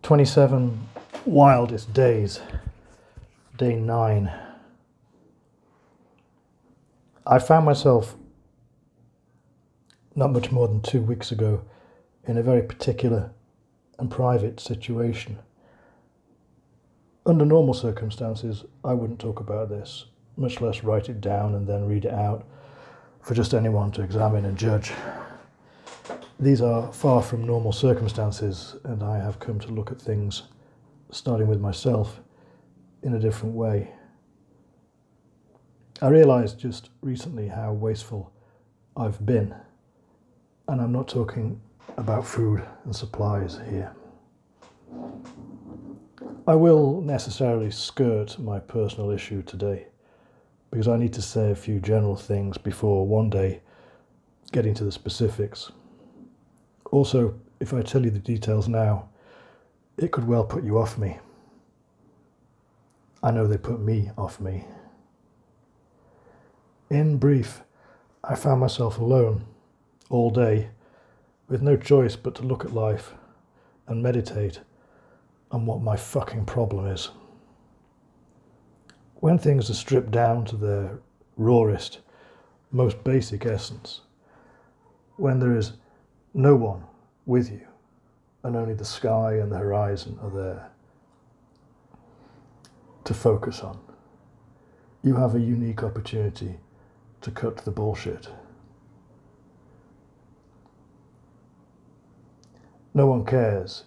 27 wildest days, day 9. I found myself not much more than 2 weeks ago in a very particular and private situation. Under normal circumstances, I wouldn't talk about this, much less write it down and then read it out for just anyone to examine and judge. These are far from normal circumstances, and I have come to look at things, starting with myself, in a different way. I realised just recently how wasteful I've been, and I'm not talking about food and supplies here. I will necessarily skirt my personal issue today, because I need to say a few general things before one day getting to the specifics. Also, if I tell you the details now, it could well put you off me. I know they put me off me. In brief, I found myself alone all day with no choice but to look at life and meditate on what my fucking problem is. When things are stripped down to their rawest, most basic essence, when there is no one with you and only the sky and the horizon are there to focus on, you have a unique opportunity to cut the bullshit. No one cares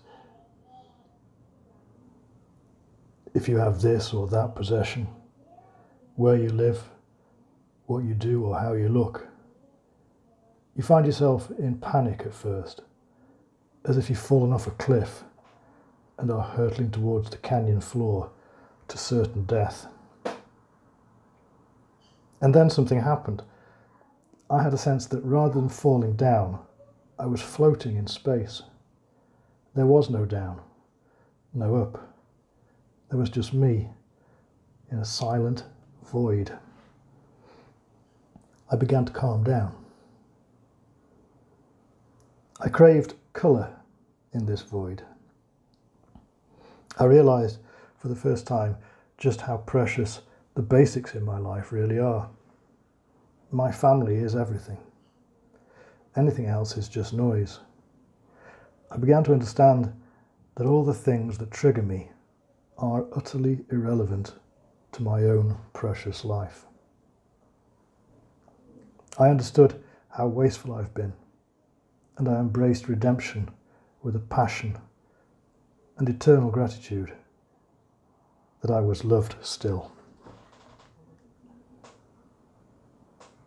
if you have this or that possession, where you live, what you do, or how you look. You find yourself in panic at first, as if you've fallen off a cliff and are hurtling towards the canyon floor to certain death. And then something happened. I had a sense that rather than falling down, I was floating in space. There was no down, no up. There was just me in a silent void. I began to calm down. I craved colour in this void. I realised for the first time just how precious the basics in my life really are. My family is everything. Anything else is just noise. I began to understand that all the things that trigger me are utterly irrelevant to my own precious life. I understood how wasteful I've been, and I embraced redemption with a passion and eternal gratitude that I was loved still.